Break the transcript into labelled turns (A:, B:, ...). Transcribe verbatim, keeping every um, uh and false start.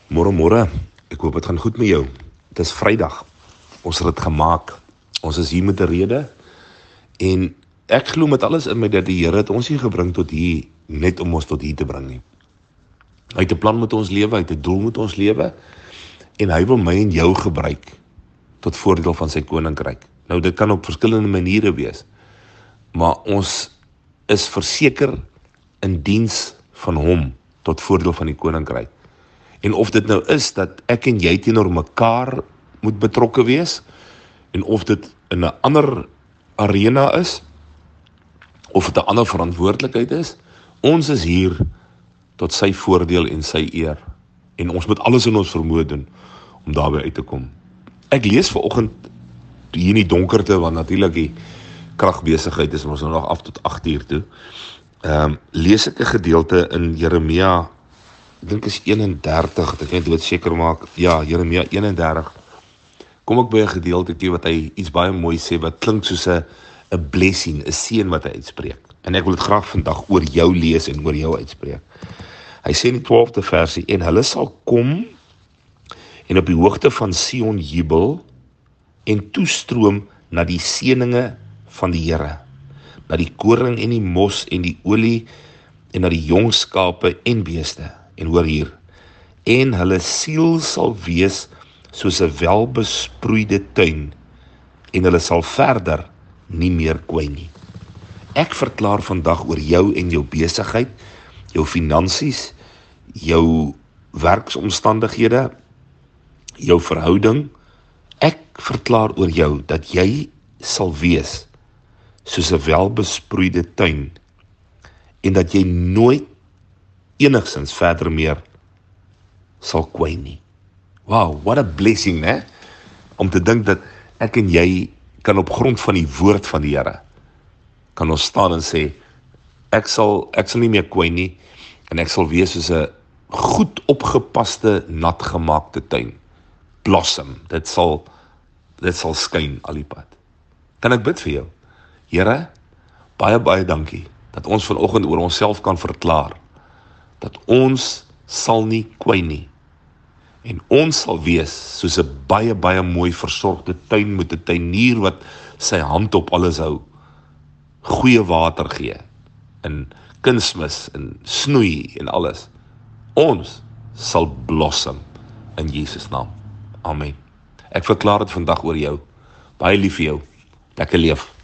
A: Môre, môre, ek hoop het gaan goed met jou. Het is Vrydag, ons het dit gemaak, ons is hier met 'n rede, en ek glo met alles in my dat die Here het ons hier gebring tot hier, net om ons tot hier te bring nie. Hy het 'n plan met ons lewe, hy het 'n doel met ons lewe, en hy wil my en jou gebruik, tot voordeel van sy koninkryk. Nou, dit kan op verskillende maniere wees, maar ons is verseker in diens van hom, tot voordeel van die koninkryk. En of dit nou is, dat ek en jy teenoor mekaar moet betrokke wees, en of dit in 'n ander arena is, of dit 'n ander verantwoordelikheid is, ons is hier tot sy voordeel en sy eer. En ons moet alles in ons vermoë doen, om daarby uit te kom. Ek lees vanoggend hier in die donkerte, want natuurlik die kragbesigheid is ons nou nog af tot agt uur toe, um, lees ek 'n gedeelte in Jeremia, ek dink is eenendertig, dat ek net dood seker maak, ja, Jeremia eenendertig, kom ek by 'n gedeeltetjie wat hy iets baie mooi sê, wat klink soos 'n 'n blessing, 'n seën wat hy uitspreek. En ek wil dit graag vandag oor jou lees en oor jou uitspreek. Hy sê in die twaalfde versie, en hulle sal kom en op die hoogte van Sion jubel en toestroom na die seëninge van die Here, na die koring en die mos en die olie en na die jong skape en beeste. En hoor hier, en hulle siel sal wees soos 'n welbesproeide tuin, en hulle sal verder nie meer kwyn nie. Ek verklaar vandag oor jou en jou besigheid, jou finansies, jou werksomstandighede, jou verhouding. Ek verklaar oor jou dat jy sal wees soos 'n welbesproeide tuin, en dat jy nooit enigsins verder meer sal kwyn nie. Wow, what a blessing, né? Om te dink dat ek en jy kan op grond van die woord van die Here, kan ons staan en sê, ek sal, ek sal nie meer kwyn nie, en ek sal wees soos 'n goed opgepaste, nat gemaakte tuin. Blossom, dit sal, dit sal skyn al die pad. Kan ek bid vir jou? Here, baie, baie dankie, dat ons vanoggend oor onsself kan verklaar, dat ons sal nie kwyn nie, en ons sal wees soos 'n baie, baie mooi versorgde tuin met 'n tuinier wat sy hand op alles hou, goeie water gee, en kunsmis, en snoei, en alles. Ons sal blossom in Jesus naam. Amen. Ek verklaar dit vandag oor jou. Baie lief vir jou. Lekker leef.